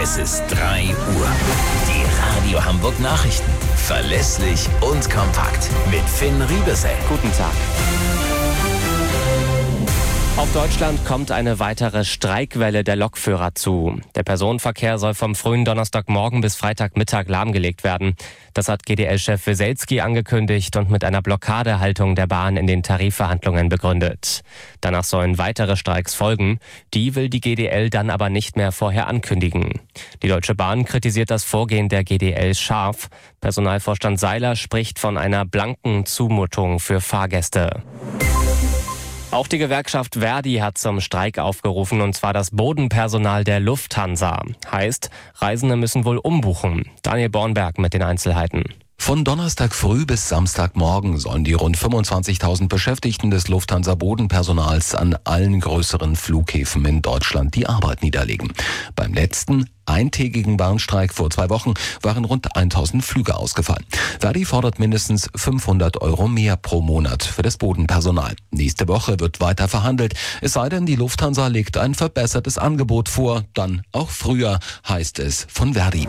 Es ist 3 Uhr. Die Radio Hamburg Nachrichten. Verlässlich und kompakt. Mit Finn Riebesell. Guten Tag. Auf Deutschland kommt eine weitere Streikwelle der Lokführer zu. Der Personenverkehr soll vom frühen Donnerstagmorgen bis Freitagmittag lahmgelegt werden. Das hat GDL-Chef Weselski angekündigt und mit einer Blockadehaltung der Bahn in den Tarifverhandlungen begründet. Danach sollen weitere Streiks folgen. Die will die GDL dann aber nicht mehr vorher ankündigen. Die Deutsche Bahn kritisiert das Vorgehen der GDL scharf. Personalvorstand Seiler spricht von einer blanken Zumutung für Fahrgäste. Auch die Gewerkschaft ver.di hat zum Streik aufgerufen, und zwar das Bodenpersonal der Lufthansa. Heißt, Reisende müssen wohl umbuchen. Daniel Bornberg mit den Einzelheiten. Von Donnerstag früh bis Samstagmorgen sollen die rund 25.000 Beschäftigten des Lufthansa-Bodenpersonals an allen größeren Flughäfen in Deutschland die Arbeit niederlegen. Beim letzten eintägigen Warnstreik vor 2 Wochen waren rund 1.000 Flüge ausgefallen. ver.di fordert mindestens 500 € mehr pro Monat für das Bodenpersonal. Nächste Woche wird weiter verhandelt. Es sei denn, die Lufthansa legt ein verbessertes Angebot vor. Dann auch früher, heißt es von ver.di.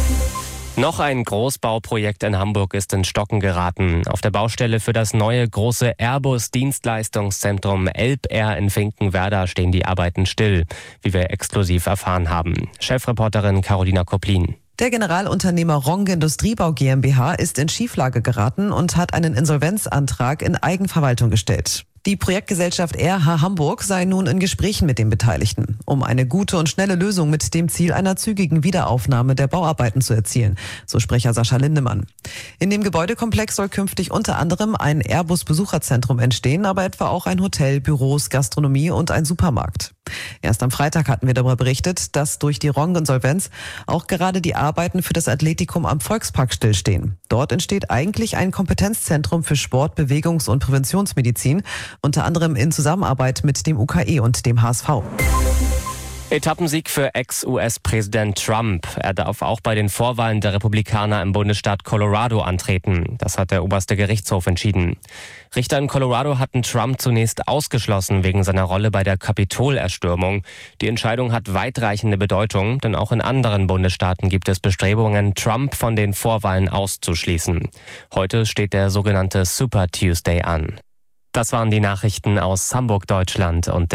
Noch ein Großbauprojekt in Hamburg ist ins Stocken geraten. Auf der Baustelle für das neue große Airbus-Dienstleistungszentrum Elbair in Finkenwerder stehen die Arbeiten still, wie wir exklusiv erfahren haben. Chefreporterin Carolina Koplin. Der Generalunternehmer Rong Industriebau GmbH ist in Schieflage geraten und hat einen Insolvenzantrag in Eigenverwaltung gestellt. Die Projektgesellschaft RH Hamburg sei nun in Gesprächen mit den Beteiligten, um eine gute und schnelle Lösung mit dem Ziel einer zügigen Wiederaufnahme der Bauarbeiten zu erzielen, so Sprecher Sascha Lindemann. In dem Gebäudekomplex soll künftig unter anderem ein Airbus-Besucherzentrum entstehen, aber etwa auch ein Hotel, Büros, Gastronomie und ein Supermarkt. Erst am Freitag hatten wir darüber berichtet, dass durch die Rong-Insolvenz auch gerade die Arbeiten für das Athletikum am Volkspark stillstehen. Dort entsteht eigentlich ein Kompetenzzentrum für Sport-, Bewegungs- und Präventionsmedizin, unter anderem in Zusammenarbeit mit dem UKE und dem HSV. Etappensieg für Ex-US-Präsident Trump. Er darf auch bei den Vorwahlen der Republikaner im Bundesstaat Colorado antreten. Das hat der oberste Gerichtshof entschieden. Richter in Colorado hatten Trump zunächst ausgeschlossen wegen seiner Rolle bei der Kapitolerstürmung. Die Entscheidung hat weitreichende Bedeutung, denn auch in anderen Bundesstaaten gibt es Bestrebungen, Trump von den Vorwahlen auszuschließen. Heute steht der sogenannte Super Tuesday an. Das waren die Nachrichten aus Hamburg, Deutschland und